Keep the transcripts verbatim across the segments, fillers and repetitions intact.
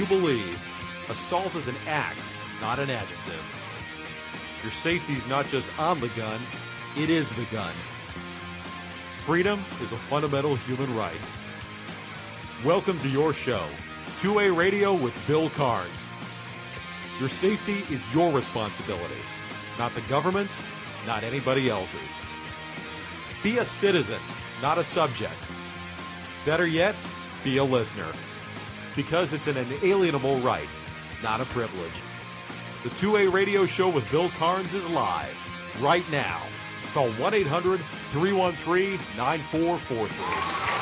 you believe, assault is an act, not an adjective. Your safety is not just on the gun, it is the gun. Freedom is a fundamental human right. Welcome to your show, two A Radio with Bill Carnes. Your safety is your responsibility, not the government's, not anybody else's. Be a citizen, not a subject. Better yet, be a listener. Because it's an inalienable right, not a privilege. The two A Radio Show with Bill Carnes is live, right now. Call one eight hundred, three one three, nine four four three.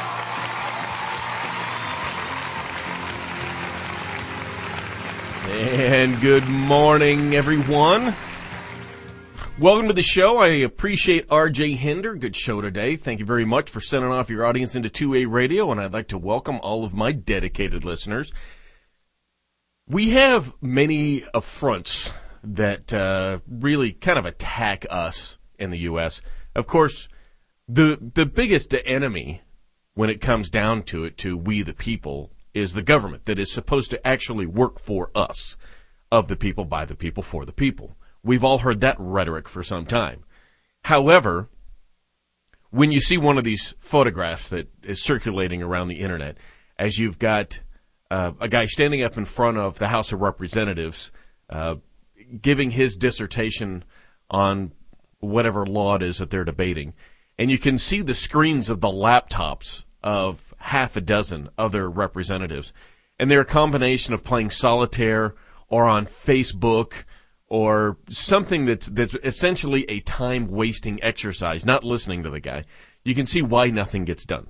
And good morning, everyone. Welcome to the show. I appreciate R J Hinder. Good show today. Thank you very much for sending off your audience into two A Radio, and I'd like to welcome all of my dedicated listeners. We have many affronts that uh, really kind of attack us in the U S. Of course, the the biggest enemy when it comes down to it, to we the people, is the government that is supposed to actually work for us, of the people, by the people, for the people. We've all heard that rhetoric for some time. However, when you see one of these photographs that is circulating around the internet, as you've got uh, a guy standing up in front of the House of Representatives, uh, giving his dissertation on whatever law it is that they're debating, and you can see the screens of the laptops of half a dozen other representatives, and they're a combination of playing solitaire or on Facebook or something that's, that's essentially a time-wasting exercise, not listening to the guy. You can see why nothing gets done.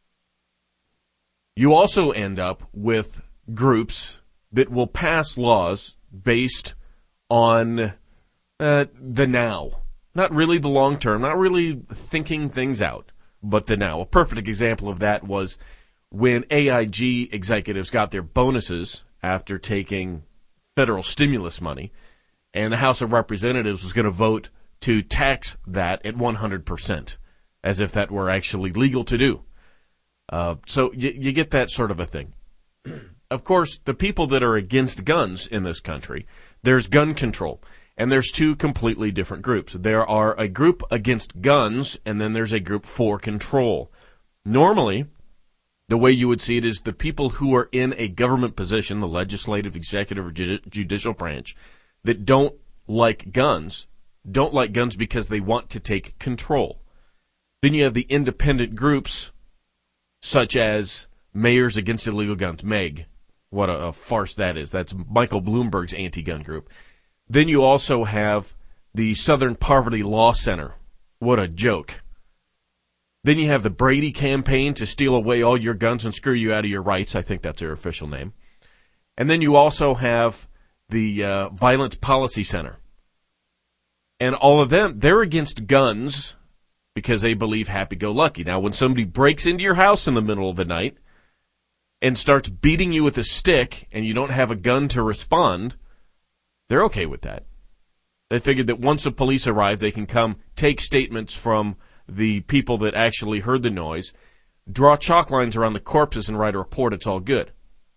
You also end up with groups that will pass laws based on uh, the now. Not really the long term, not really thinking things out, but the now. A perfect example of that was when A I G executives got their bonuses after taking federal stimulus money, and the House of Representatives was going to vote to tax that at one hundred percent, as if that were actually legal to do. Uh, so you, you get that sort of a thing. Of course, the people that are against guns in this country, there's gun control, and there's two completely different groups. There are a group against guns, and then there's a group for control. Normally, the way you would see it is the people who are in a government position, the legislative, executive, or ju- judicial branch, that don't like guns, don't like guns because they want to take control. Then you have the independent groups, such as Mayors Against Illegal Guns, M A G. What a, a farce that is. That's Michael Bloomberg's anti-gun group. Then you also have the Southern Poverty Law Center. What a joke. Then you have the Brady campaign to steal away all your guns and screw you out of your rights. I think that's their official name. And then you also have the uh, Violence Policy Center. And all of them, they're against guns because they believe happy-go-lucky. Now, when somebody breaks into your house in the middle of the night and starts beating you with a stick and you don't have a gun to respond, they're okay with that. They figured that once the police arrive, they can come take statements from the people that actually heard the noise, draw chalk lines around the corpses and write a report. It's all good.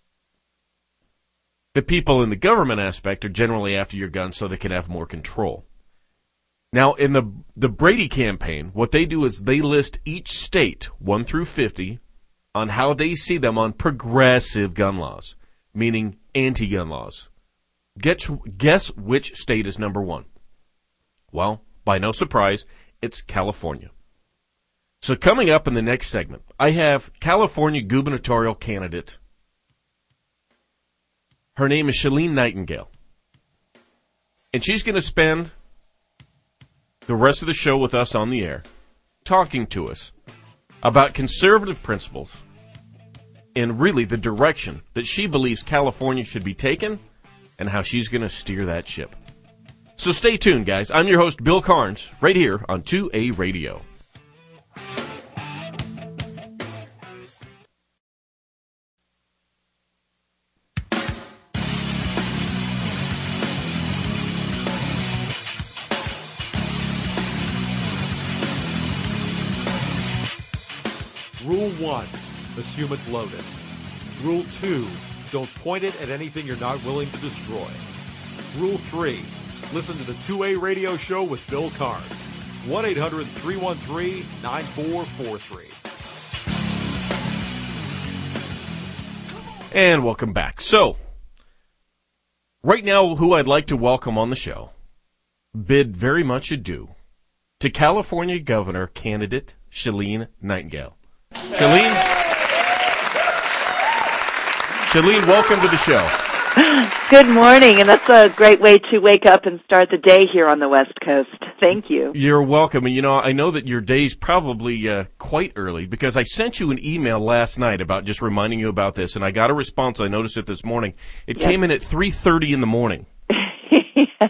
The people in the government aspect are generally after your gun so they can have more control. Now, in the the Brady campaign, what they do is they list each state, one through fifty, on how they see them on progressive gun laws, meaning anti-gun laws. Guess, guess which state is number one? Well, by no surprise, it's California. So coming up in the next segment, I have California gubernatorial candidate. Her name is Shaleen Nightingale. And she's going to spend the rest of the show with us on the air, talking to us about conservative principles and really the direction that she believes California should be taken and how she's going to steer that ship. So stay tuned, guys. I'm your host, Bill Carnes, right here on two A Radio. Rule one, assume it's loaded. Rule two, Don't point it at anything you're not willing to destroy. Rule three. Listen to the two A radio show with Bill Carnes. one eight hundred three one three nine four four three. And welcome back. So, right now, who I'd like to welcome on the show, bid very much adieu to California Governor candidate Shaleen Nightingale. Shaleen, Shaleen, welcome to the show. Good morning, and that's a great way to wake up and start the day here on the West Coast. Thank you. You're welcome. And, you know, I know that your day's probably uh, quite early because I sent you an email last night about just reminding you about this, and I got a response. I noticed it this morning. It yes. came in at three thirty in the morning. Yes.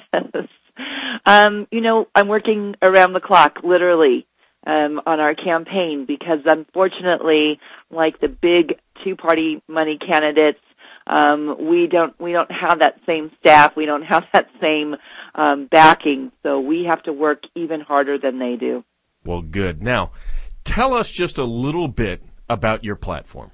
Um, you know, I'm working around the clock, literally, um, on our campaign because, unfortunately, like the big two-party money candidates, Um, we don't we don't have that same staff. We don't have that same um, backing. So we have to work even harder than they do. Well, good. Now, tell us just a little bit about your platform.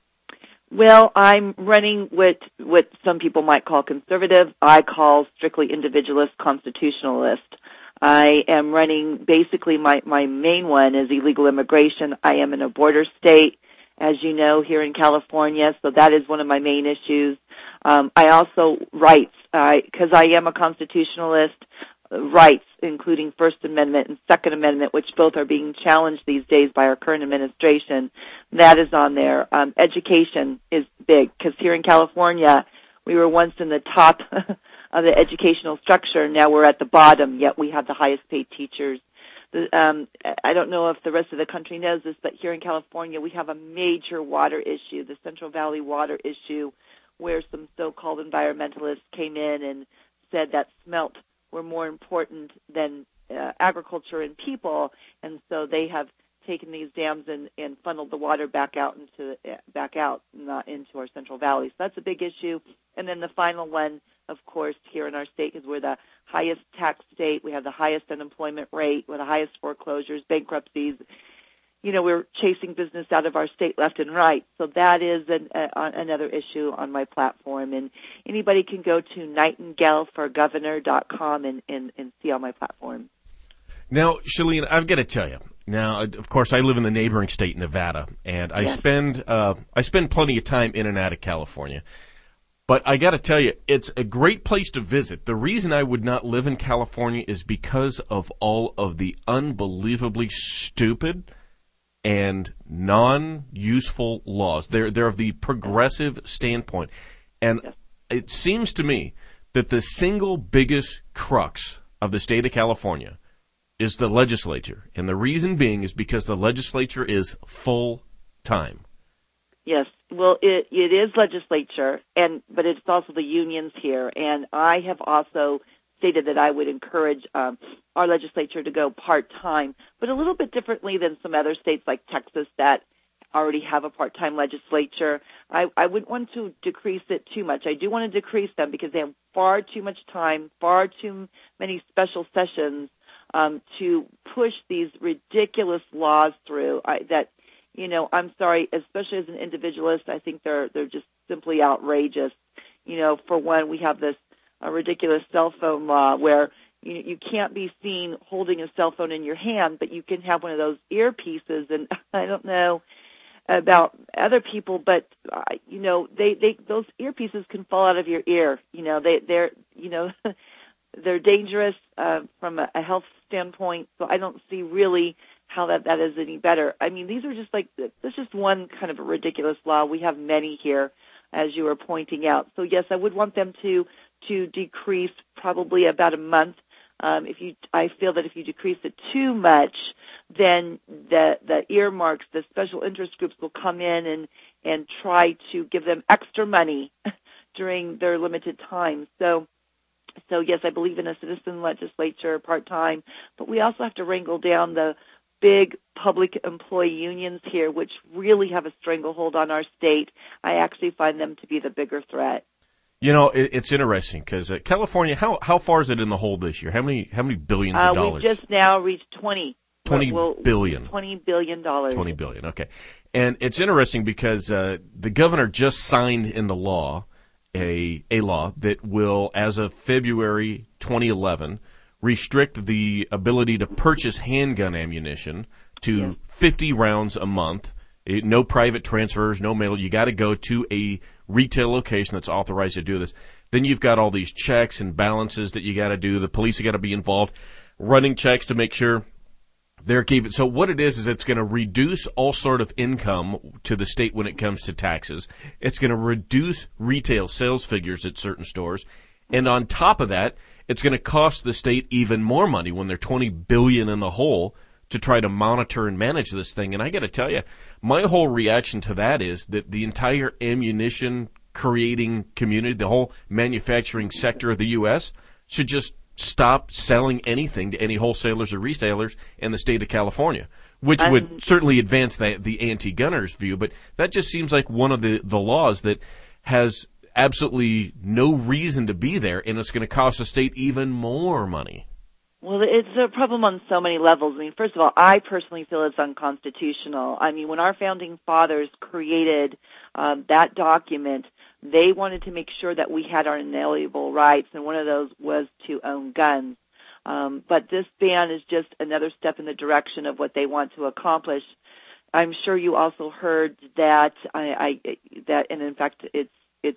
Well, I'm running what what some people might call conservative. I call strictly individualist constitutionalist. I am running basically my, my main one is illegal immigration. I am in a border state, as you know, here in California, so that is one of my main issues. Um, I also rights, because I, I am a constitutionalist, rights, including First Amendment and Second Amendment, which both are being challenged these days by our current administration. That is on there. Um, education is big, because here in California, we were once in the top of the educational structure. Now we're at the bottom, yet we have the highest paid teachers. Um, I don't know if the rest of the country knows this, but here in California we have a major water issue, the Central Valley water issue, where some so-called environmentalists came in and said that smelt were more important than uh, agriculture and people, and so they have taken these dams and, and funneled the water back out into uh, back out not into our Central Valley. So that's a big issue. And then the final one, of course, here in our state is we're the highest tax state. We have the highest unemployment rate, with the highest foreclosures, bankruptcies. You know, we're chasing business out of our state left and right. So that is an, uh, another issue on my platform. And anybody can go to nightingale for governor dot com and, and, and see on my platform. Now, Shaleen, I've got to tell you. Now, of course, I live in the neighboring state, Nevada, and I yes. spend uh, I spend plenty of time in and out of California. But I got to tell you, it's a great place to visit. The reason I would not live in California is because of all of the unbelievably stupid and non-useful laws. They're, they're of the progressive standpoint. And it seems to me that the single biggest crux of the state of California is the legislature. And the reason being is because the legislature is full-time. Yes, well, it, it is legislature, and but it's also the unions here. And I have also stated that I would encourage um, our legislature to go part-time, but a little bit differently than some other states like Texas that already have a part-time legislature. I, I wouldn't want to decrease it too much. I do want to decrease them because they have far too much time, far too many special sessions um, to push these ridiculous laws through I, that You know, I'm sorry, especially as an individualist, I think they're they're just simply outrageous. You know, for one, we have this uh, ridiculous cell phone law where you you can't be seen holding a cell phone in your hand, but you can have one of those earpieces. And I don't know about other people, but uh, you know, they, they those earpieces can fall out of your ear. You know, they they're you know they're dangerous uh, from a, a health standpoint. So I don't see really how that, that is any better. I mean, these are just like, this is just one kind of a ridiculous law. We have many here, as you were pointing out. So, yes, I would want them to to decrease probably about a month. Um, if you, I feel that if you decrease it too much, then the the earmarks, the special interest groups will come in and, and try to give them extra money during their limited time. So, so yes, I believe in a citizen legislature part-time, but we also have to wrangle down the big public employee unions here, which really have a stranglehold on our state. I actually find them to be the bigger threat. You know, it, it's interesting because uh, California, how how far is it in the hole this year? How many how many billions uh, of dollars? We've just now reached twenty. twenty well, billion. Twenty billion dollars. Twenty billion. Okay, and it's interesting because uh, the governor just signed into law a a law that will, as of February twenty eleven, restrict the ability to purchase handgun ammunition to yes. fifty rounds a month. It, no private transfers, no mail. You got to go to a retail location that's authorized to do this. Then you've got all these checks and balances that you got to do. The police have got to be involved, running checks to make sure they're keeping. So what it is is it's going to reduce all sort of income to the state when it comes to taxes. It's going to reduce retail sales figures at certain stores, and on top of that, it's going to cost the state even more money when they're twenty billion dollars in the hole to try to monitor and manage this thing. And I got to tell you, my whole reaction to that is that the entire ammunition creating community, the whole manufacturing sector of the U S, should just stop selling anything to any wholesalers or retailers in the state of California, which um, would certainly advance the, the anti-gunners view. But that just seems like one of the, the laws that has absolutely no reason to be there, and it's going to cost the state even more money. Well, it's a problem on so many levels. I mean, first of all, I personally feel it's unconstitutional. I mean, when our founding fathers created um, that document, they wanted to make sure that we had our inalienable rights, and one of those was to own guns. Um, but this ban is just another step in the direction of what they want to accomplish. I'm sure you also heard that I, I that, and in fact, it's it's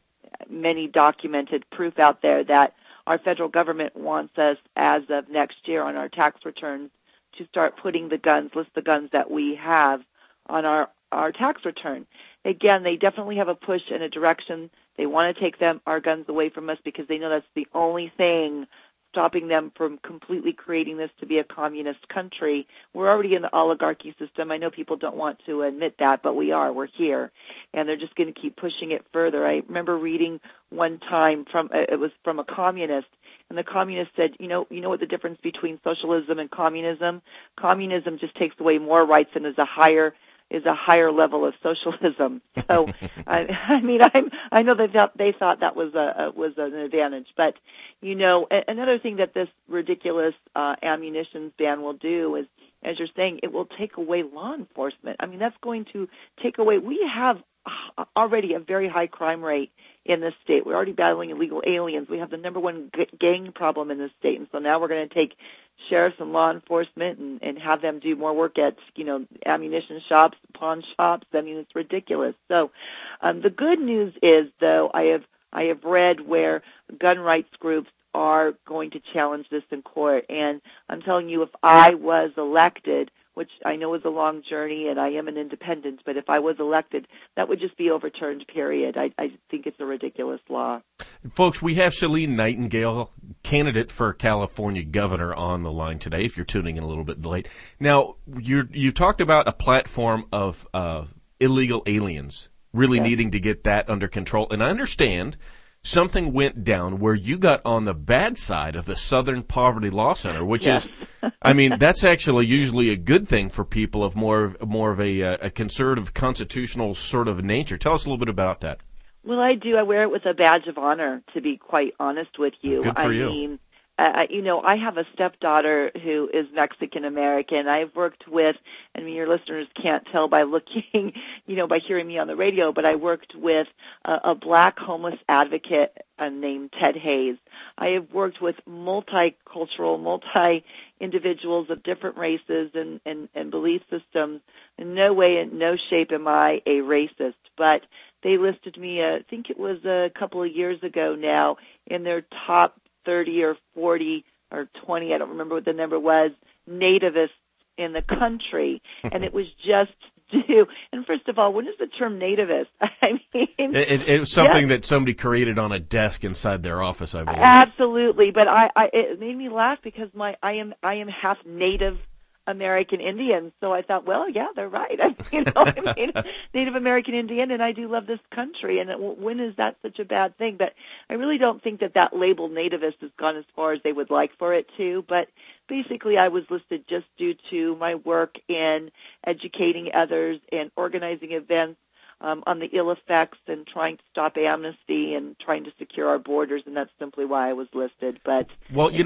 many documented proof out there that our federal government wants us, as of next year on our tax returns, to start putting the guns, list the guns that we have on our, our tax return. Again, they definitely have a push in a direction. They want to take them our guns away from us because they know that's the only thing stopping them from completely creating this to be a communist country. We're already in the oligarchy system. I know people don't want to admit that, but we are. We're here. And they're just going to keep pushing it further. I remember reading one time from, it was from a communist, and the communist said, you know, you know what the difference between socialism and communism? Communism just takes away more rights and is a higher is a higher level of socialism. So, I, I mean, I'm, I know that they, they thought that was a, a was an advantage. But, you know, a, another thing that this ridiculous uh, ammunition ban will do is, as you're saying, it will take away law enforcement. I mean, that's going to take away. We have already a very high crime rate in this state. We're already battling illegal aliens. We have the number one g- gang problem in this state. And so now we're going to take sheriffs and law enforcement and, and have them do more work at, you know, ammunition shops, pawn shops. I mean, it's ridiculous. So um, the good news is, though, I have I have read where gun rights groups are going to challenge this in court. And I'm telling you, if I was elected, which I know is a long journey, and I am an independent, but if I was elected, that would just be overturned, period. I, I think it's a ridiculous law. Folks, we have Shaleen Nightingale, candidate for California governor, on the line today, if you're tuning in a little bit late. Now, you're, you talked about a platform of uh, illegal aliens, really yes. needing to get that under control. And I understand something went down where you got on the bad side of the Southern Poverty Law Center, which yes. is, I mean, that's actually usually a good thing for people of more, more of a, a conservative, constitutional sort of nature. Tell us a little bit about that. Well, I do. I wear it with a badge of honor, to be quite honest with you. Good for I you. mean, uh, you know, I have a stepdaughter who is Mexican-American. I've worked with, I mean, your listeners can't tell by looking, you know, by hearing me on the radio, but I worked with a, a black homeless advocate uh, named Ted Hayes. I have worked with multicultural, multi-individuals of different races and, and, and belief systems. In no way, in no shape am I a racist, but they listed me, uh, I think it was a couple of years ago now, in their top thirty or forty or twenty, I don't remember what the number was, nativists in the country. And it was just due. And first of all, what is the term nativist? I mean, it, it, it was something yes. that somebody created on a desk inside their office, I believe. Absolutely. But I, I, it made me laugh because my I am I am half Native American Indian, so I thought, well, yeah, they're right. I, you know, I mean, Native American Indian, and I do love this country. And it, when is that such a bad thing? But I really don't think that that label nativist has gone as far as they would like for it to. But basically, I was listed just due to my work in educating others and organizing events um, on the ill effects and trying to stop amnesty and trying to secure our borders, and that's simply why I was listed. But well, you again, know.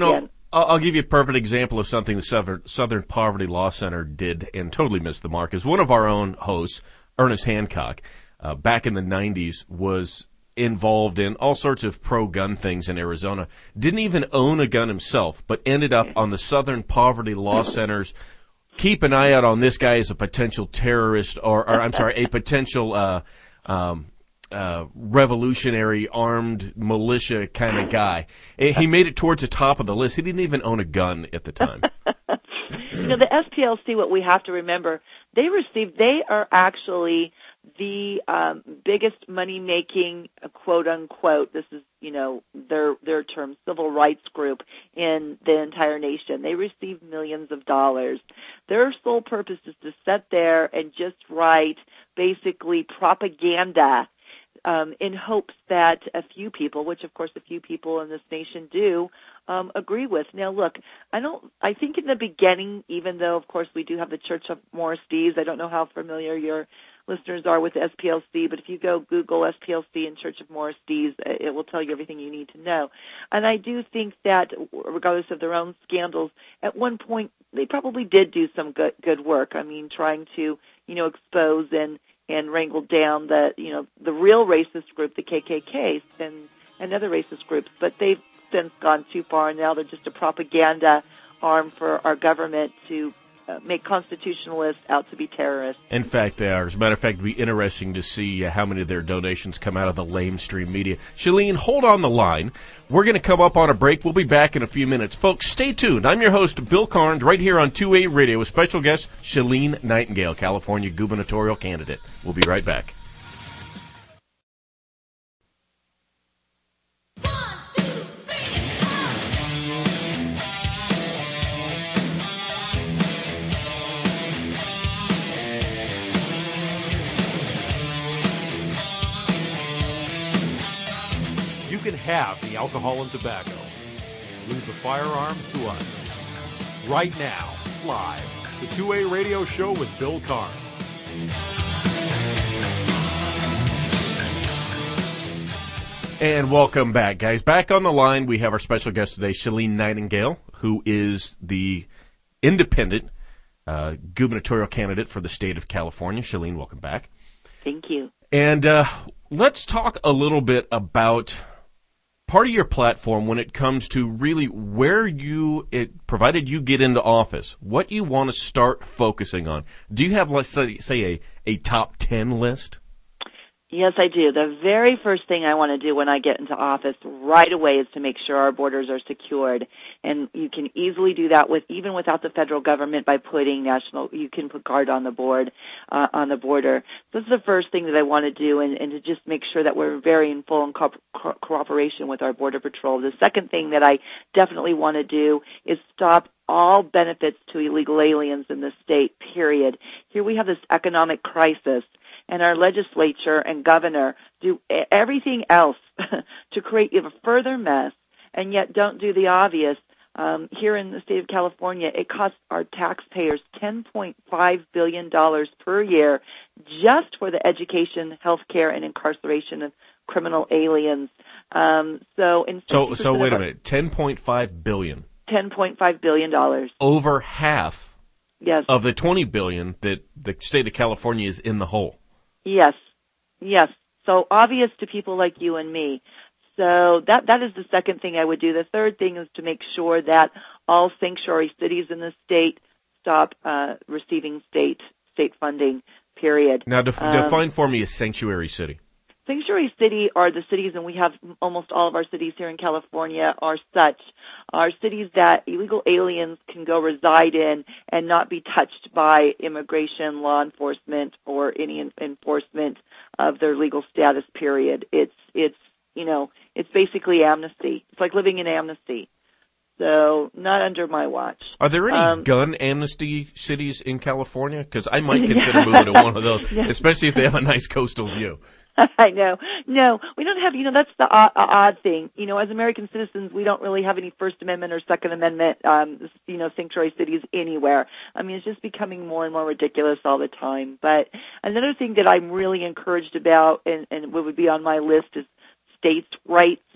I'll, I'll give you a perfect example of something the Southern, Southern Poverty Law Center did and totally missed the mark. Is one of our own hosts, Ernest Hancock, uh, back in the nineties, was involved in all sorts of pro-gun things in Arizona. Didn't even own a gun himself, but ended up on the Southern Poverty Law Center's keep an eye out on this guy as a potential terrorist, or, or I'm sorry, a potential uh, um, uh, revolutionary armed militia kind of guy. He made it towards the top of the list. He didn't even own a gun at the time. You know, the S P L C, what we have to remember, they receive, they are actually the um, biggest money-making, uh, quote-unquote, this is, you know, their their term, civil rights group in the entire nation. They receive millions of dollars. Their sole purpose is to sit there and just write basically propaganda um, in hopes that a few people, which of course a few people in this nation do, um, agree with. Now, look, I don't. I think in the beginning, even though of course we do have the Church of Morris Dees, I don't know how familiar your listeners are with the S P L C, but if you go Google S P L C and Church of Morris Dees, it will tell you everything you need to know. And I do think that, regardless of their own scandals, at one point they probably did do some good good work. I mean, trying to, you know, expose and and wrangle down the, you know, the real racist group, the K K K, and and other racist groups. But they've since gone too far, and now they're just a propaganda arm for our government to Uh, make constitutionalists out to be terrorists. In fact, they are. As a matter of fact, it would be interesting to see uh, how many of their donations come out of the lamestream media. Shalene, hold on the line. We're going to come up on a break. We'll be back in a few minutes. Folks, stay tuned. I'm your host, Bill Carnes, right here on two A Radio with special guest Shalene Nightingale, California gubernatorial candidate. We'll be right back. You can have the alcohol and tobacco. Leave the firearms to us. Right now, live, the two A Radio Show with Bill Carnes. And welcome back, guys. Back on the line, we have our special guest today, Shalene Nightingale, who is the independent uh, gubernatorial candidate for the state of California. Shalene, welcome back. Thank you. And uh, let's talk a little bit about part of your platform when it comes to really where you, it, provided you get into office, what you want to start focusing on. Do you have, let's say, say a, a top ten list? Yes, I do. The very first thing I want to do when I get into office right away is to make sure our borders are secured. And you can easily do that with even without the federal government by putting national, you can put guard on the board, uh, on the border. So this is the first thing that I want to do, and, and to just make sure that we're very in full co- co- cooperation with our Border Patrol. The second thing that I definitely want to do is stop all benefits to illegal aliens in the state, period. Here we have this economic crisis, and our legislature and governor do everything else to create even further mess, and yet don't do the obvious. Um, here in the state of California, it costs our taxpayers ten point five billion dollars per year just for the education, health care, and incarceration of criminal aliens. Um, so, in so, so wait a minute, ten point five billion dollars. ten point five billion dollars. Over half yes. of the twenty billion dollars that the state of California is in the hole. Yes, yes. So obvious to people like you and me. So that that is the second thing I would do. The third thing is to make sure that all sanctuary cities in the state stop uh, receiving state state funding, period. Now, def- um, define for me a sanctuary city. Sanctuary city are the cities, and we have almost all of our cities here in California are such, are cities that illegal aliens can go reside in and not be touched by immigration, law enforcement, or any en- enforcement of their legal status, period. It's, it's, you know, it's basically amnesty. It's like living in amnesty. So not under my watch. Are there any um, gun amnesty cities in California? Because I might consider moving to one of those, yeah. especially if they have a nice coastal view. I know. No, we don't have, you know, that's the odd, odd thing. You know, as American citizens, we don't really have any First Amendment or Second Amendment, um, you know, sanctuary cities anywhere. I mean, it's just becoming more and more ridiculous all the time. But another thing that I'm really encouraged about, and, and what would be on my list, is states' rights.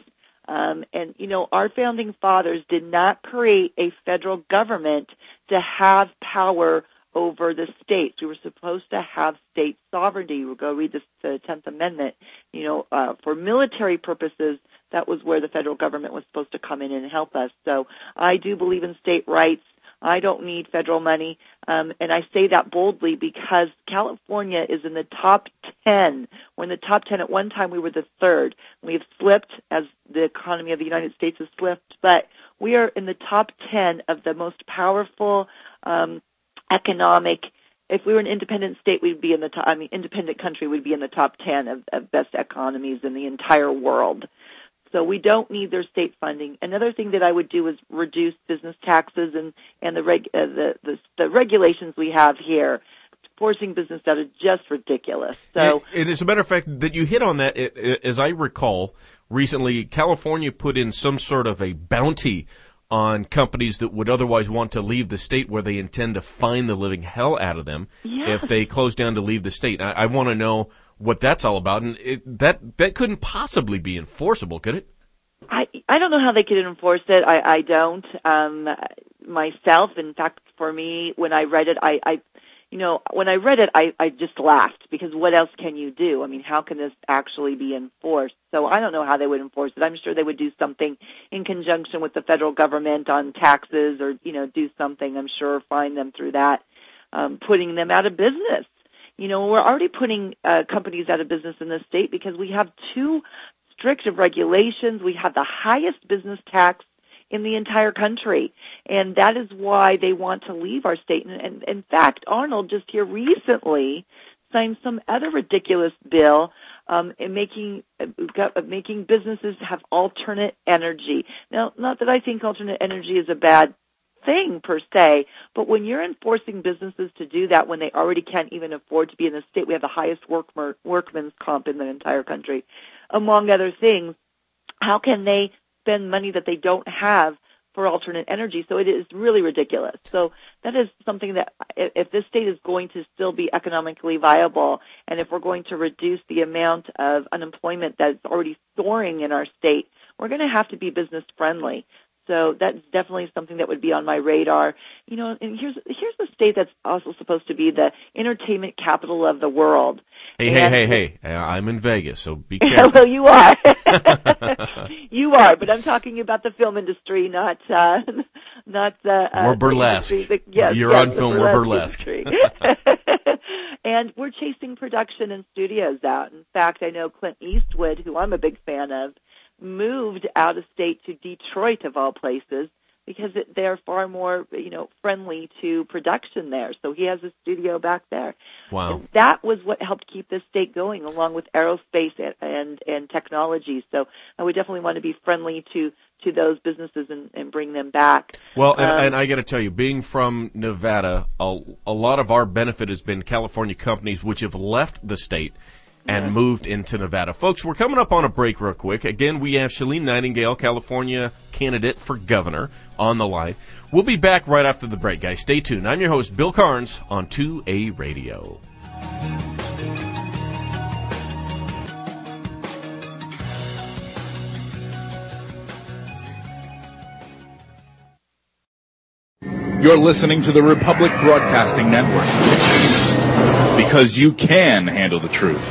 Um, and, you know, our founding fathers did not create a federal government to have power over the states. We were supposed to have state sovereignty. We'll go read this, the tenth Amendment. You know, uh, for military purposes, that was where the federal government was supposed to come in and help us. So I do believe in state rights. I don't need federal money, um, and I say that boldly because California is in the top ten. We're in the top ten. At one time, we were the third. We've slipped as the economy of the United States has slipped, but we are in the top ten of the most powerful um, economic. If we were an independent state, we'd be in the top. I mean, independent country, we'd be in the top ten of, of best economies in the entire world. So we don't need their state funding. Another thing that I would do is reduce business taxes and and the reg, uh, the, the the regulations we have here, forcing business out is just ridiculous. So, and, and as a matter of fact, that you hit on that, it, it, as I recall, recently California put in some sort of a bounty on companies that would otherwise want to leave the state, where they intend to fine the living hell out of them yes. if they close down to leave the state. I, I want to know what that's all about, and it, that that couldn't possibly be enforceable, could it? I I don't know how they could enforce it. I I don't um, myself. In fact, for me, when I read it, I, I you know when I read it, I I just laughed, because what else can you do? I mean, how can this actually be enforced? So I don't know how they would enforce it. I'm sure they would do something in conjunction with the federal government on taxes, or you know do something. I'm sure fine them through that, um, putting them out of business. You know, we're already putting uh, companies out of business in this state because we have too strict of regulations. We have the highest business tax in the entire country, and that is why they want to leave our state. And, and in fact, Arnold just here recently signed some other ridiculous bill um, in making uh, got, making businesses have alternate energy. Now, not that I think alternate energy is a bad thing per se, but when you're enforcing businesses to do that when they already can't even afford to be in the state, we have the highest workmer, workman's comp in the entire country, among other things, how can they spend money that they don't have for alternate energy? So it is really ridiculous. So that is something that if this state is going to still be economically viable, and if we're going to reduce the amount of unemployment that's already soaring in our state, we're going to have to be business friendly. So that's definitely something that would be on my radar. You know, and here's here's the state that's also supposed to be the entertainment capital of the world. Hey, and, hey, hey, hey! I'm in Vegas, so be careful. Well, you are. You are, but I'm talking about the film industry, not uh, not the. Uh, we're burlesque. The, yes, You're yes, on film. We're burlesque. And we're chasing production and studios out. In fact, I know Clint Eastwood, who I'm a big fan of, moved out of state to Detroit, of all places, because it, they're far more, you know, friendly to production there. So he has a studio back there. Wow. And that was what helped keep this state going, along with aerospace and, and, and technology. So I would definitely want to be friendly to, to those businesses and, and bring them back. Well, and, um, and I got to tell you, being from Nevada, a, a lot of our benefit has been California companies which have left the state and yeah. moved into Nevada. Folks, we're coming up on a break real quick. Again, we have Shalene Nightingale, California candidate for governor, on the line. We'll be back right after the break, guys. Stay tuned. I'm your host, Bill Carnes, on two A Radio. You're listening to the Republic Broadcasting Network, because you can handle the truth.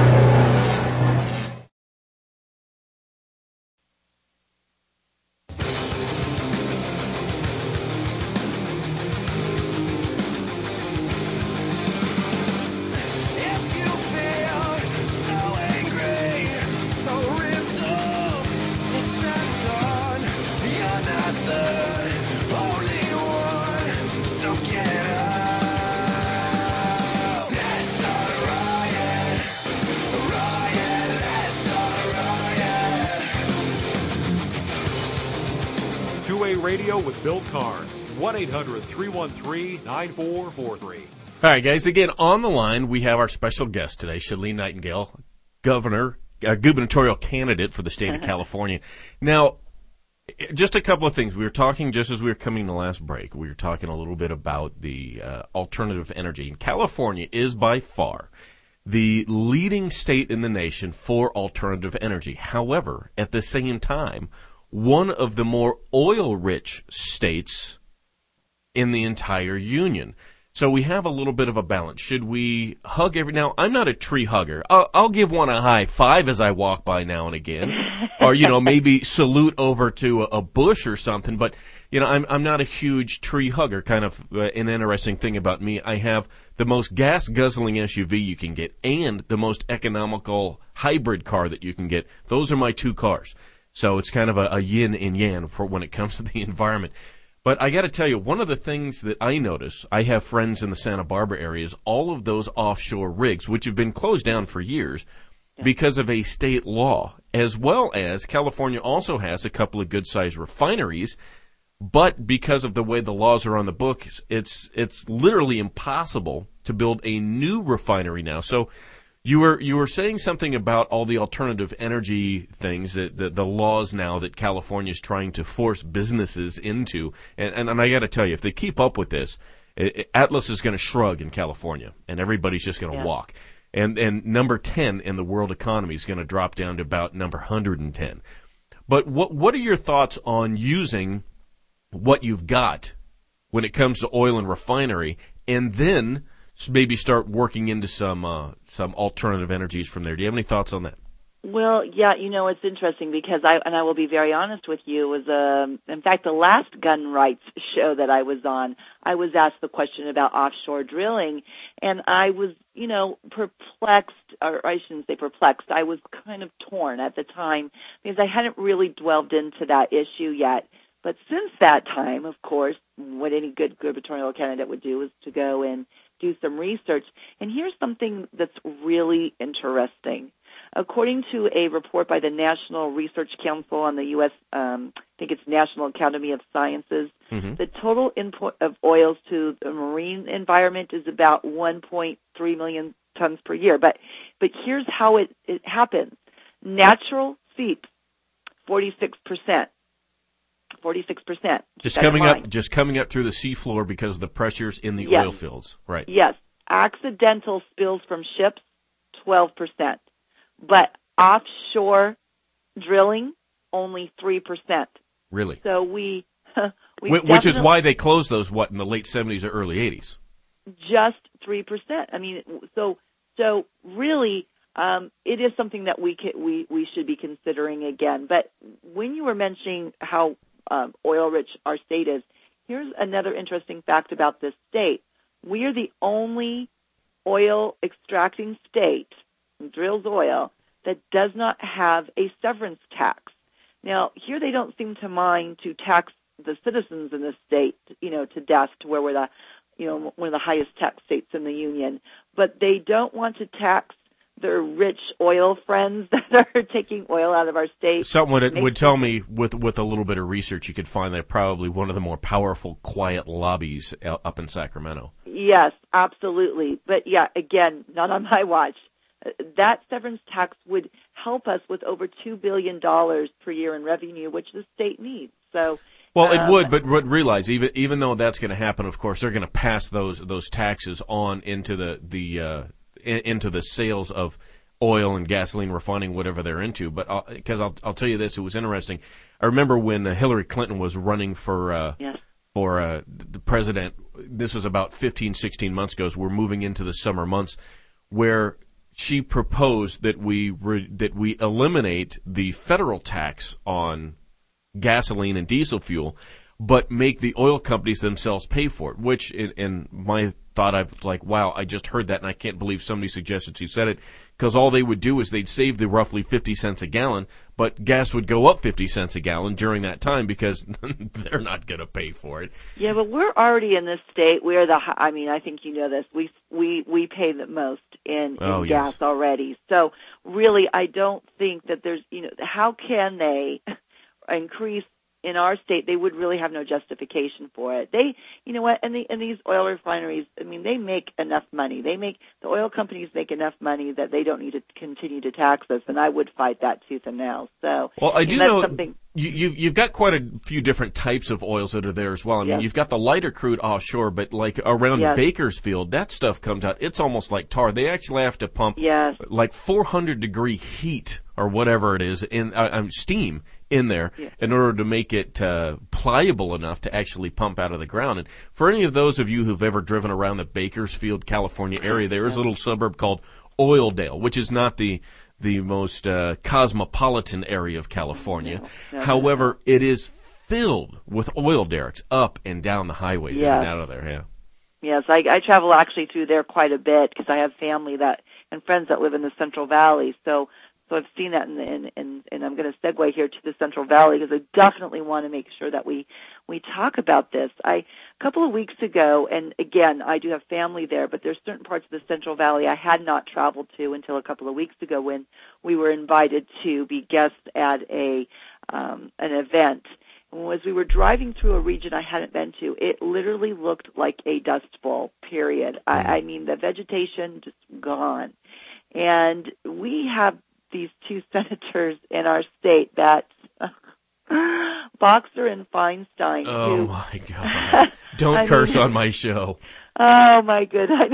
Radio with Bill Carnes, one eight hundred three one three nine four four three. All right, guys, again, on the line, we have our special guest today, Shalene Nightingale, governor, uh, gubernatorial candidate for the state of California. Now, just a couple of things. We were talking, just as we were coming to the last break, we were talking a little bit about the uh, alternative energy. And California is by far the leading state in the nation for alternative energy. However, at the same time, one of the more oil-rich states in the entire union. So we have a little bit of a balance. Should we hug every now? I'm not a tree hugger. I'll, I'll give one a high five as I walk by now and again, or you know maybe salute over to a, a bush or something. But you know I'm I'm not a huge tree hugger. Kind of uh, an interesting thing about me. I have the most gas guzzling S U V you can get and the most economical hybrid car that you can get. Those are my two cars. So it's kind of a, a yin and yang for when it comes to the environment. But I got to tell you, one of the things that I notice, I have friends in the Santa Barbara areas, all of those offshore rigs, which have been closed down for years because of a state law, as well as California also has a couple of good-sized refineries, but because of the way the laws are on the books, it's it's literally impossible to build a new refinery now. So You were you were saying something about all the alternative energy things, that the, the laws now that California is trying to force businesses into, and, and, and I got to tell you, if they keep up with this, it, it, Atlas is going to shrug in California, and everybody's just going to yeah. walk. And and number ten in the world economy is going to drop down to about number one hundred ten. But what what are your thoughts on using what you've got when it comes to oil and refinery, and then maybe start working into some uh, some alternative energies from there? Do you have any thoughts on that? Well, yeah, you know, it's interesting because I, and I will be very honest with you, was, um, in fact, the last gun rights show that I was on, I was asked the question about offshore drilling, and I was, you know, perplexed, or I shouldn't say perplexed, I was kind of torn at the time because I hadn't really delved into that issue yet. But since that time, of course, what any good gubernatorial candidate would do is to go and do some research. And here's something that's really interesting. According to a report by the National Research Council on the U S, um, I think it's National Academy of Sciences, mm-hmm. the total input of oils to the marine environment is about one point three million tons per year. But but here's how it, it happens. Natural seeps, forty-six percent. Forty-six percent. Just coming up, just coming up through the seafloor because of the pressures in the yes. oil fields, right? Yes. Accidental spills from ships, twelve percent, but offshore drilling, only three percent. Really? So we, we Wh- which is why they closed those what in the late seventies or early eighties. Just three percent. I mean, so so really. Um, it is something that we can, we we should be considering again. But when you were mentioning how um, oil-rich our state is, here's another interesting fact about this state. We are the only oil extracting state, drills oil, that does not have a severance tax. Now, here they don't seem to mind to tax the citizens in the state, you know, to death, to where we're the, you know, one of the highest tax states in the union. But they don't want to tax their rich oil friends that are taking oil out of our state. Someone would, would tell me with with a little bit of research, you could find that probably one of the more powerful, quiet lobbies up in Sacramento. Yes, absolutely. But yeah, again, not on my watch. That severance tax would help us with over two billion dollars per year in revenue, which the state needs. So, well, um, it would, but realize even even though that's going to happen, of course, they're going to pass those those taxes on into the the. Uh, into the sales of oil and gasoline refining, whatever they're into. But because I'll, I'll, I'll tell you this, it was interesting. I remember when uh, Hillary Clinton was running for uh, yes. for uh, the president. This was about fifteen, sixteen months ago. So we're moving into the summer months, where she proposed that we re- that we eliminate the federal tax on gasoline and diesel fuel, but make the oil companies themselves pay for it. Which, in, in my thought, I was like, wow, I just heard that, and I can't believe somebody suggested she said it, because all they would do is they'd save the roughly fifty cents a gallon, but gas would go up fifty cents a gallon during that time because they're not going to pay for it. Yeah, but we're already in this state. We're the, I mean, I think you know this. We we we pay the most in, in oh, gas yes. already. So really, I don't think that there's, you know, how can they increase in our state? They would really have no justification for it. They, you know what, and, the, and these oil refineries, I mean, they make enough money. They make, the oil companies make enough money that they don't need to continue to tax us, and I would fight that tooth and nail. So, well, I do that's know, something. You, you, you've got quite a few different types of oils that are there as well. I mean, Yes. you've got the lighter crude offshore, but like around Yes. Bakersfield, that stuff comes out. It's almost like tar. They actually have to pump Yes. like four hundred degree heat or whatever it is in uh, um, steam in there Yeah. in order to make it uh, pliable enough to actually pump out of the ground. And for any of those of you who've ever driven around the Bakersfield, California area, there is a little suburb called Oildale, which is not the the most uh, cosmopolitan area of California. No, no, However, it is filled with oil derricks up and down the highways in Yes. and out of there. Yeah. Yes, I, I travel actually through there quite a bit because I have family that and friends that live in the Central Valley. So, so I've seen that, and and and, and I'm going to segue here to the Central Valley because I definitely want to make sure that we we talk about this. I a couple of weeks ago, and again, I do have family there, but there's certain parts of the Central Valley I had not traveled to until a couple of weeks ago when we were invited to be guests at a um, an event. And as we were driving through a region I hadn't been to, it literally looked like a dust bowl, period. I, I mean, the vegetation just gone. And we have these two senators in our state that Boxer and Feinstein. Oh, who, my God. Don't I curse mean- on my show. Oh, my goodness.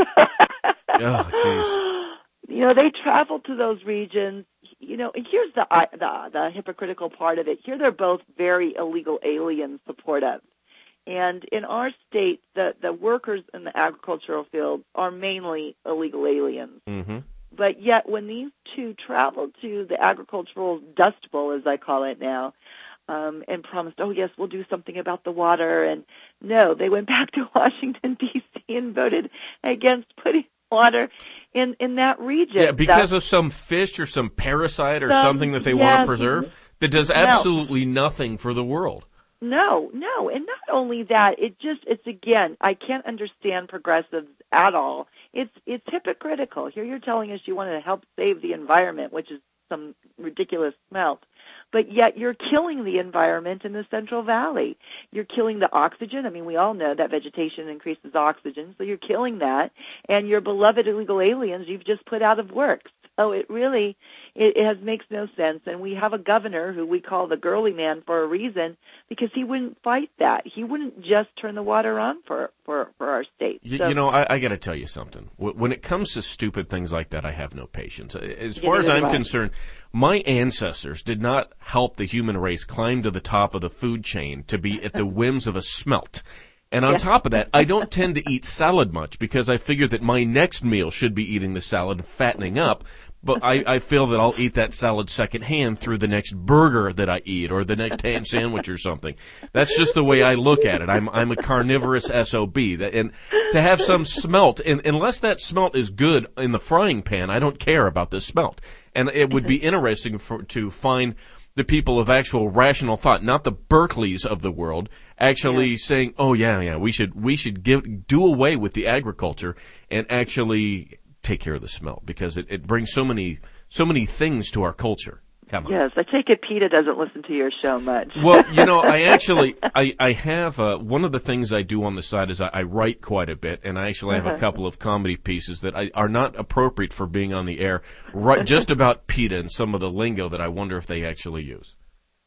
Oh, jeez. You know, they travel to those regions. You know, and here's the, the the hypocritical part of it. Here they're both very illegal alien supportive. And in our state, the, the workers in the agricultural field are mainly illegal aliens. Mm-hmm. But yet when these two traveled to the agricultural dust bowl, as I call it now, um, and promised, oh, yes, we'll do something about the water. And no, they went back to Washington, D C and voted against putting water in, in that region. Yeah, because That's, of some fish or some parasite or Some- something that they yes. want to preserve that does No. absolutely nothing for the world. No, no, and not only that, it just, it's again, I can't understand progressives at all. It's it's hypocritical. Here you're telling us you want to help save the environment, which is some ridiculous smelt, but yet you're killing the environment in the Central Valley. You're killing the oxygen. I mean, we all know that vegetation increases oxygen, so you're killing that, and your beloved illegal aliens you've just put out of work. So it really, it, it has makes no sense. And we have a governor who we call the girly man for a reason, because he wouldn't fight that. He wouldn't just turn the water on for, for, for our state. You, So, you know, I, I got to tell you something. When it comes to stupid things like that, I have no patience. As far as neither I'm do I. concerned, my ancestors did not help the human race climb to the top of the food chain to be at the whims of a smelt. And on Yeah. top of that, I don't tend to eat salad much because I figure that my next meal should be eating the salad and fattening up. But I, I feel that I'll eat that salad secondhand through the next burger that I eat or the next ham sandwich or something. That's just the way I look at it. I'm I'm a carnivorous S O B. That- And to have some smelt, and unless that smelt is good in the frying pan, I don't care about the smelt. And it would be interesting for, to find the people of actual rational thought, not the Berkeleys of the world, actually Yeah. saying, "Oh yeah, yeah, we should we should give do away with the agriculture and actually take care of the smelt because it, it brings so many so many things to our culture." Come on. yes, I take it PETA doesn't listen to your show much. Well, you know, I actually, I, I have, uh, one of the things I do on the side is I, I write quite a bit, and I actually have a Uh-huh. couple of comedy pieces that I, are not appropriate for being on the air, right, just about PETA and some of the lingo that I wonder if they actually use.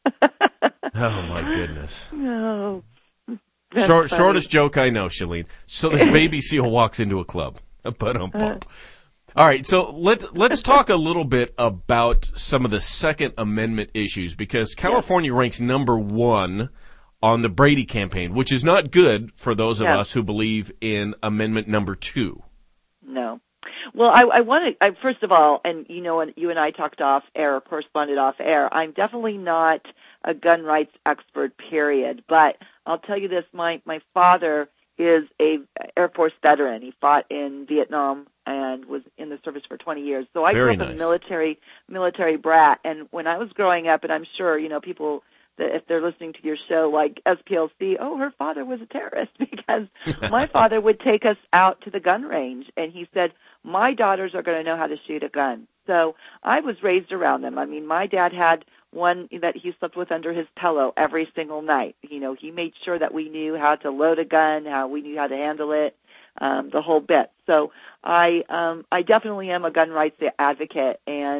Oh, my goodness. No. That's Short, funny. shortest joke I know, Shalene. So this baby seal walks into a club. But um, bump. All right, so let let's talk a little bit about some of the Second Amendment issues because California ranks number one on the Brady campaign, which is not good for those of Yeah. us who believe in Amendment number two. No. Well, I, I want to, I, first of all, and you know, when you and I talked off air, or corresponded off air, I'm definitely not a gun rights expert, period. But I'll tell you this, my, my father is a Air Force veteran. He fought in Vietnam and was in the service for twenty years. So I Very grew up nice. a military, military brat. And when I was growing up, and I'm sure, you know, people, that if they're listening to your show like S P L C, oh, her father was a terrorist, because my father would take us out to the gun range, and he said, my daughters are going to know how to shoot a gun. So I was raised around them. I mean, my dad had one that he slept with under his pillow every single night. You know, he made sure that we knew how to load a gun, how we knew how to handle it, um, the whole bit. So I um, I definitely am a gun rights advocate, and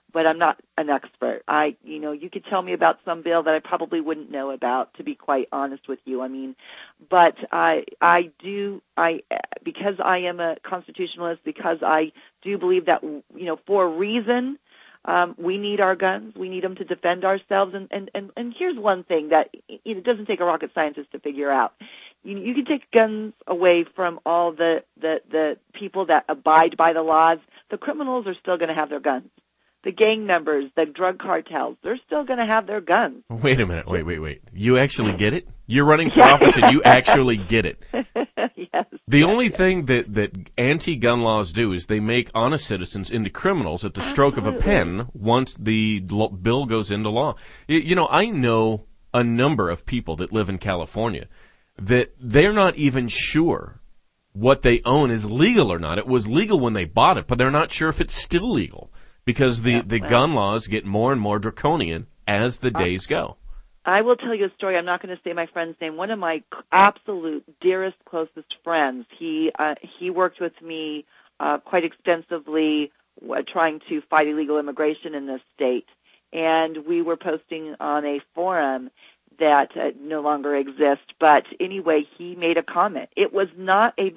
but I'm not an expert. I, you know, you could tell me about some bill that I probably wouldn't know about, to be quite honest with you. I mean, but I, I do, I, because I am a constitutionalist, because I do believe that, you know, for a reason, um, we need our guns. We need them to defend ourselves. And, and, and, and here's one thing that it doesn't take a rocket scientist to figure out. You, you can take guns away from all the, the, the people that abide by the laws. The criminals are still going to have their guns. The gang members, the drug cartels, they're still going to have their guns. Wait a minute. Wait, wait, wait. You actually get it? You're running for office and you actually get it. Yes. The only thing that, that anti-gun laws do is they make honest citizens into criminals at the stroke Absolutely. of a pen once the lo- bill goes into law. You, you know, I know a number of people that live in California that they're not even sure what they own is legal or not. It was legal when they bought it, but they're not sure if it's still legal. Because the, Yeah, the well. gun laws get more and more draconian as the days go. I will tell you a story. I'm not going to say my friend's name. One of my absolute dearest, closest friends, he uh, he worked with me uh, quite extensively uh, trying to fight illegal immigration in this state. And we were posting on a forum that uh, no longer exists. But anyway, he made a comment. It was not a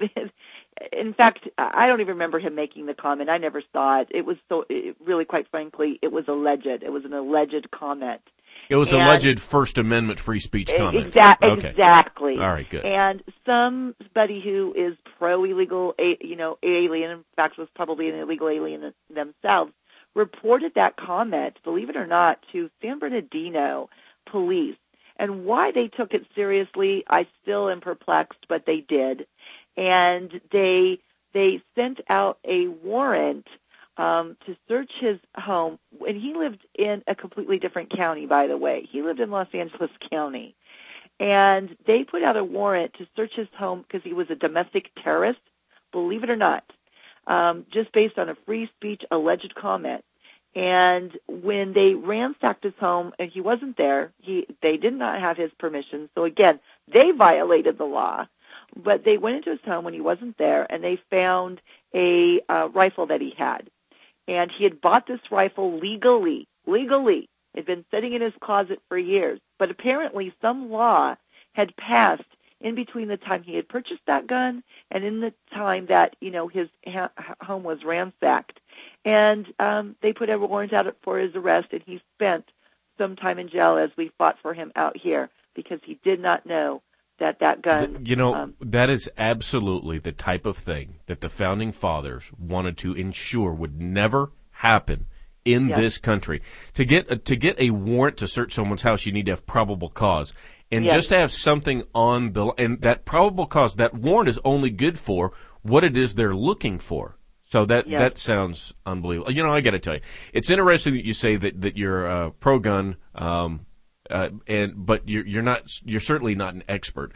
in fact, I don't even remember him making the comment. I never saw it. It was so, it, really, quite frankly, it was alleged. It was an alleged comment. It was and alleged First Amendment free speech comment. Exa- okay. Exactly. All right, good. And somebody who is pro-illegal, you know, alien, in fact, was probably an illegal alien themselves, reported that comment, believe it or not, to San Bernardino police. And why they took it seriously, I still am perplexed, but they did. And they they sent out a warrant um, to search his home. And he lived in a completely different county, by the way. He lived in Los Angeles County. And they put out a warrant to search his home because he was a domestic terrorist, believe it or not, um, just based on a free speech alleged comment. And when they ransacked his home and he wasn't there, he they did not have his permission. So, again, they violated the law. But they went into his home when he wasn't there, and they found a uh, rifle that he had. And he had bought this rifle legally, legally. It had been sitting in his closet for years. But apparently some law had passed in between the time he had purchased that gun and in the time that, you know, his ha- home was ransacked. And um, they put a warrant out for his arrest, and he spent some time in jail as we fought for him out here because he did not know that that gun... You know, um, that is absolutely the type of thing that the Founding Fathers wanted to ensure would never happen in yes. this country. To get a, to get a warrant to search someone's house, you need to have probable cause. And yes. just to have something on the... And that probable cause, that warrant is only good for what it is they're looking for. So that yes. that sounds unbelievable. You know, I got to tell you, it's interesting that you say that, that you're uh, pro-gun, um, Uh, and but you're you're not you're certainly not an expert.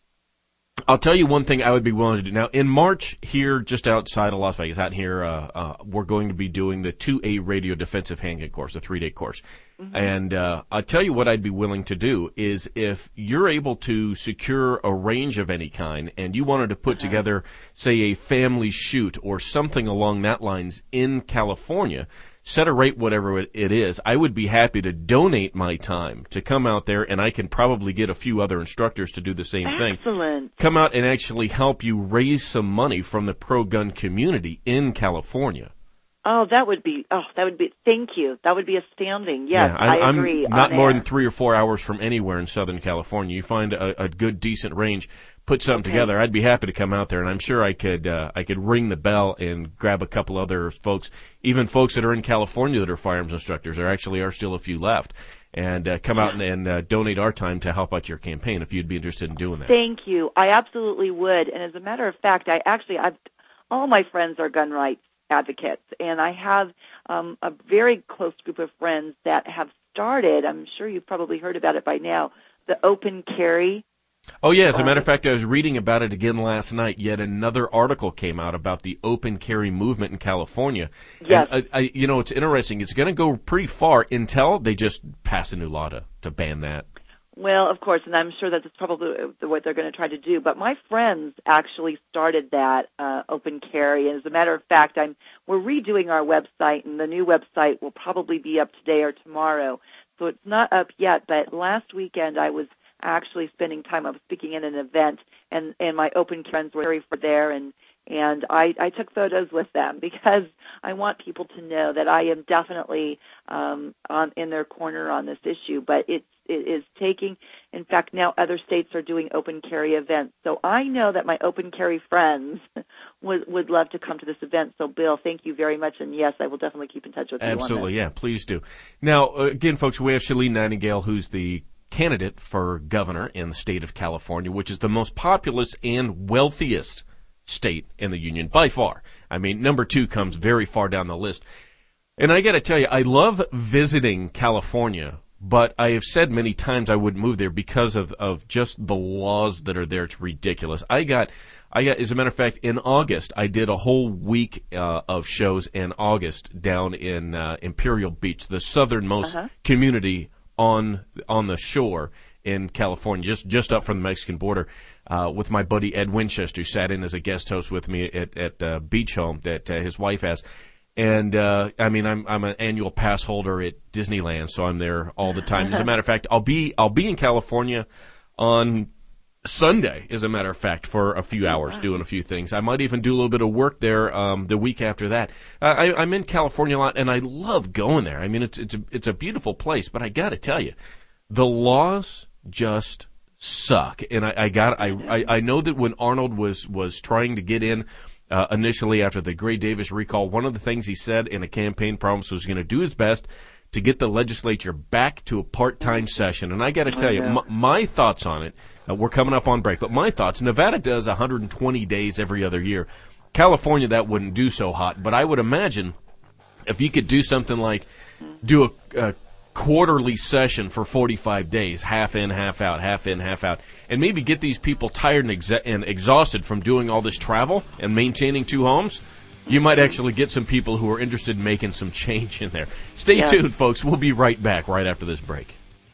I'll tell you one thing I would be willing to do. Now, in March, here just outside of Las Vegas, out here, uh, uh, we're going to be doing the two A Radio Defensive Handgun course, a three-day course. Mm-hmm. And uh, I'll tell you what I'd be willing to do is if you're able to secure a range of any kind and you wanted to put uh-huh. together, say, a family shoot or something along that lines in California, set a rate, whatever it is, I would be happy to donate my time to come out there, and I can probably get a few other instructors to do the same Excellent. thing. Excellent. Come out and actually help you raise some money from the pro-gun community in California. Oh, that would be, oh, that would be, thank you. That would be astounding. Yes, yeah, I, I agree. I'm not on more air. than three or four hours from anywhere in Southern California. You find a, a good, decent range, put something okay. together. I'd be happy to come out there, and I'm sure I could uh, I could ring the bell and grab a couple other folks, even folks that are in California that are firearms instructors. There actually are still a few left. And uh, come out and, and uh, donate our time to help out your campaign if you'd be interested in doing that. Thank you. I absolutely would. And as a matter of fact, I actually, I've, all my friends are gun rights advocates, and I have um, a very close group of friends that have started, I'm sure you've probably heard about it by now, the open carry. Oh, yeah. As a matter of fact, I was reading about it again last night. Yet another article came out about the open carry movement in California. Yes. And, I, I, you know, it's interesting. It's going to go pretty far until they just pass a new law to, to ban that. Well, of course, and I'm sure that that's probably what they're going to try to do. But my friends actually started that uh, open carry. And as a matter of fact, I'm we're redoing our website, and the new website will probably be up today or tomorrow. So it's not up yet. But last weekend, I was actually spending time. I was speaking in an event, and, and my open friends were there, and and I, I took photos with them because I want people to know that I am definitely um, on in their corner on this issue. But it's it is taking, in fact, now other states are doing open carry events. So I know that my open carry friends would would love to come to this event. So, Bill, thank you very much. And, yes, I will definitely keep in touch with you on Absolutely, this. yeah, please do. Now, again, folks, we have Shaleen Nightingale, who's the candidate for governor in the state of California, which is the most populous and wealthiest state in the union by far. I mean, number two comes very far down the list. And I got to tell you, I love visiting California, but I have said many times I wouldn't move there because of, of just the laws that are there. It's ridiculous. I got, I got, as a matter of fact, in August, I did a whole week uh, of shows in August down in uh, Imperial Beach, the southernmost uh-huh. community on on the shore in California, just just up from the Mexican border, uh, with my buddy Ed Winchester, who sat in as a guest host with me at at uh, Beach Home that uh, his wife has. And, uh, I mean, I'm, I'm an annual pass holder at Disneyland, so I'm there all the time. As a matter of fact, I'll be, I'll be in California on Sunday, as a matter of fact, for a few hours wow. doing a few things. I might even do a little bit of work there, um, the week after that. Uh, I, I'm in California a lot, and I love going there. I mean, it's, it's a, it's a beautiful place, but I gotta tell you, the laws just suck. And I, I got, I, I, I know that when Arnold was, was trying to get in, Uh, initially after the Gray Davis recall, one of the things he said in a campaign promise was going to do his best to get the legislature back to a part-time session. And I got to tell you, my, my thoughts on it, uh, we're coming up on break, but my thoughts, Nevada does one hundred twenty days every other year. California, that wouldn't do so hot, but I would imagine if you could do something like do a, a quarterly session for forty-five days, half in, half out, half in, half out, and maybe get these people tired and, exa- and exhausted from doing all this travel and maintaining two homes, you might actually get some people who are interested in making some change in there. Stay yeah. tuned, folks. We'll be right back right after this break.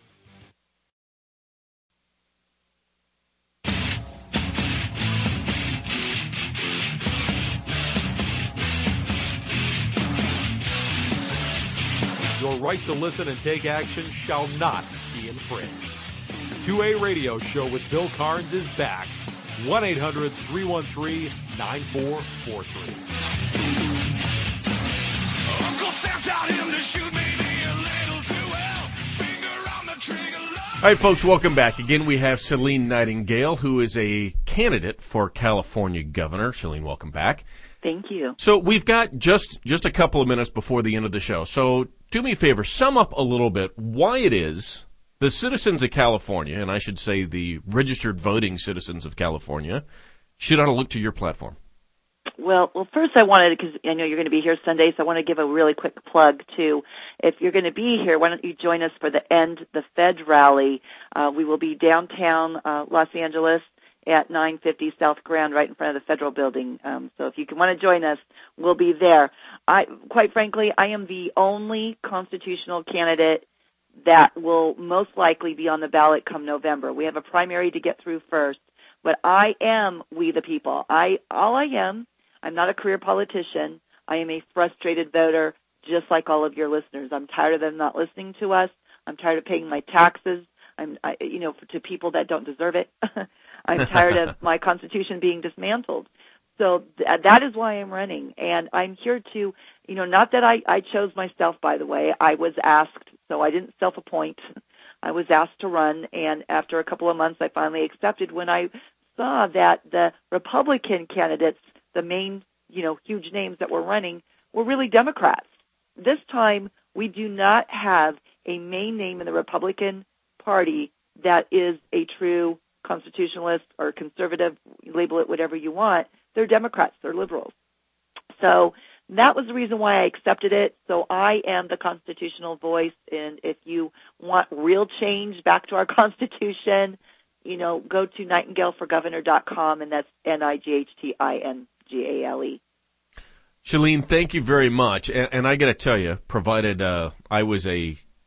Your right to listen and take action shall not be infringed. The two A Radio Show with Bill Carnes is back. one eight hundred three one three nine four four three. Uncle Sam taught him to shoot maybe a little too well. Finger on the trigger. All right, folks, welcome back. Again, we have Shaleen Nightingale, who is a candidate for California governor. Shaleen, welcome back. Thank you. So we've got just just a couple of minutes before the end of the show. So do me a favor, sum up a little bit why it is the citizens of California, and I should say the registered voting citizens of California, should ought to look to your platform. Well, well, first I wanted, because I know you're going to be here Sunday, so I want to give a really quick plug, too. If you're going to be here, why don't you join us for the End the Fed rally? Uh, we will be downtown uh, Los Angeles at nine fifty South Grand, right in front of the Federal Building. Um, so if you can want to join us, we'll be there. I, quite frankly, I am the only constitutional candidate that will most likely be on the ballot come November. We have a primary to get through first, but I am we the people. I all I am, I'm not a career politician. I am a frustrated voter, just like all of your listeners. I'm tired of them not listening to us. I'm tired of paying my taxes. I'm, I, you know, to people that don't deserve it. I'm tired of my Constitution being dismantled. So th- that is why I'm running. And I'm here to, you know, not that I, I chose myself, by the way. I was asked, so I didn't self-appoint. I was asked to run, and after a couple of months, I finally accepted when I saw that the Republican candidates, the main, you know, huge names that were running, were really Democrats. This time, we do not have a main name in the Republican Party that is a true constitutionalist or conservative, label it whatever you want. They're Democrats, they're liberals. So that was the reason why I accepted it. So I am the constitutional voice, and if you want real change back to our Constitution, you know, go to nightingale for governor dot com, and that's N I G H T I N G A L E. Shaleen, thank you very much. And, and I got to tell you, provided uh, I was a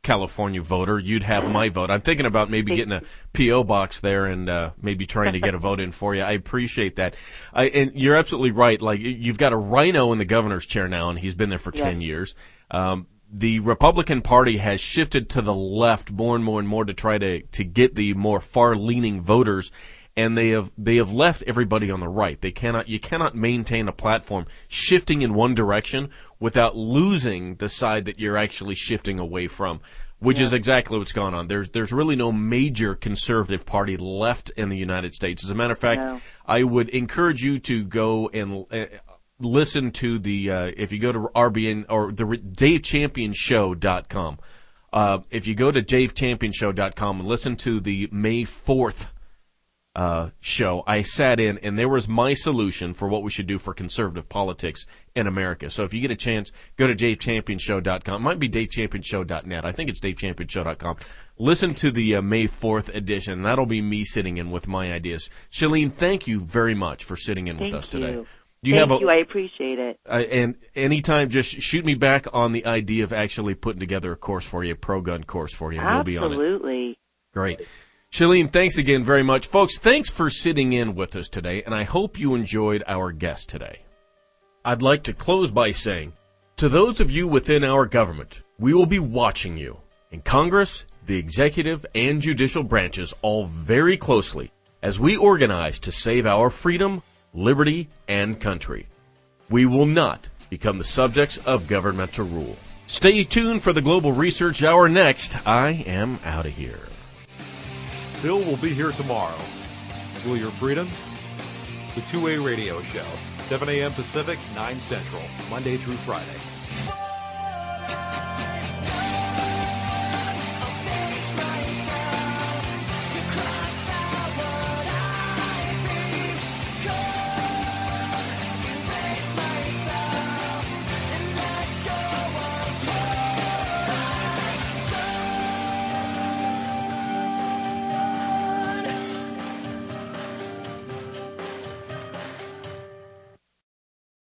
California voter, you'd have my vote. I'm thinking about maybe getting a P O box there and uh, maybe trying to get a vote in for you. I appreciate that. I, and you're absolutely right. Like, you've got a rhino in the governor's chair now, and he's been there for yeah. ten years. Um, the Republican Party has shifted to the left more and more and more to try to, to get the more far-leaning voters, and they have they have left everybody on the right. They cannot you cannot maintain a platform shifting in one direction without losing the side that you're actually shifting away from, which yeah. is exactly what's going on. There's there's really no major conservative party left in the United States. As a matter of fact, no. I would encourage you to go and uh, listen to the uh, if you go to R B N or the Dave Champion Show dot com. Uh, if you go to Dave Champion Show dot com and listen to the May fourth Uh, show, I sat in, and there was my solution for what we should do for conservative politics in America. So if you get a chance, go to Dave Champion Show dot com. It might be Dave Champion Show dot net. I think it's Dave Champion Show dot com. Listen to the uh, May fourth edition. That'll be me sitting in with my ideas. Shalene, thank you very much for sitting in thank with us you. today. Do you thank have a, you. I appreciate it. Uh, and anytime, just shoot me back on the idea of actually putting together a course for you, a pro-gun course for you, and Absolutely. we'll be on it. Great. Shalene, thanks again very much. Folks, thanks for sitting in with us today, and I hope you enjoyed our guest today. I'd like to close by saying, to those of you within our government, we will be watching you in Congress, the executive, and judicial branches all very closely as we organize to save our freedom, liberty, and country. We will not become the subjects of governmental rule. Stay tuned for the Global Research Hour next. I am out of here. Bill will be here tomorrow. Will your freedoms? The two-way radio show, seven a.m. Pacific, nine Central, Monday through Friday.